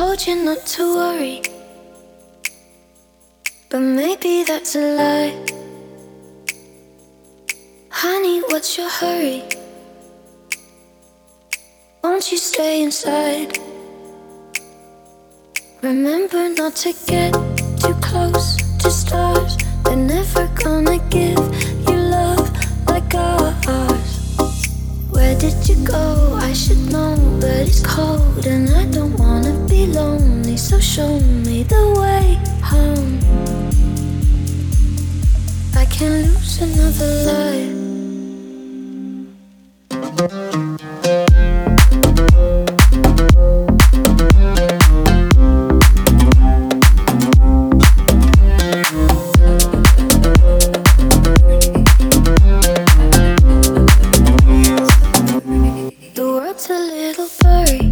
told you not to worry, but maybe that's a lie. Honey, what's your hurry? Won't you stay inside? Remember not to get too close to stars. They're never gonna give you love like ours. Where did you go? I should know, but it's cold and I don't wanna be lonely. So show me the way home. I can't lose another life. The world's a little blurry,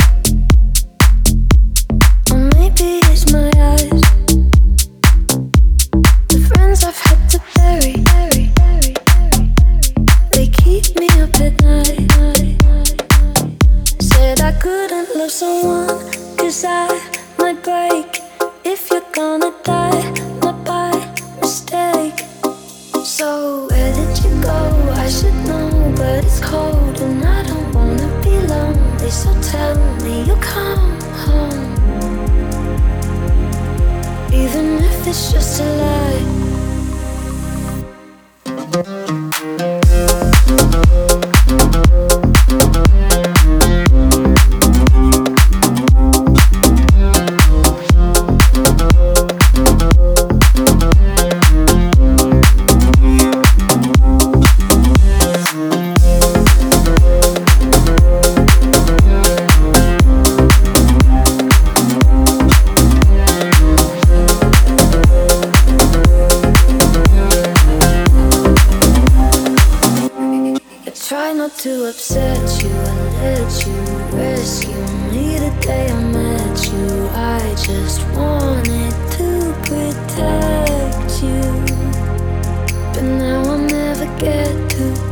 or maybe it's my eyes. The friends I've had to bury, they keep me up at night. Said I couldn't love someone, 'cause I might break. If you're gonna die, not by mistake. So where did you go? I should know, but it's cold and I don't wanna be lonely. So tell me you'll come home, even if it's just a lie. Try not to upset you and let you rescue me the day I met you. I just wanted to protect you, but now I'll never get to.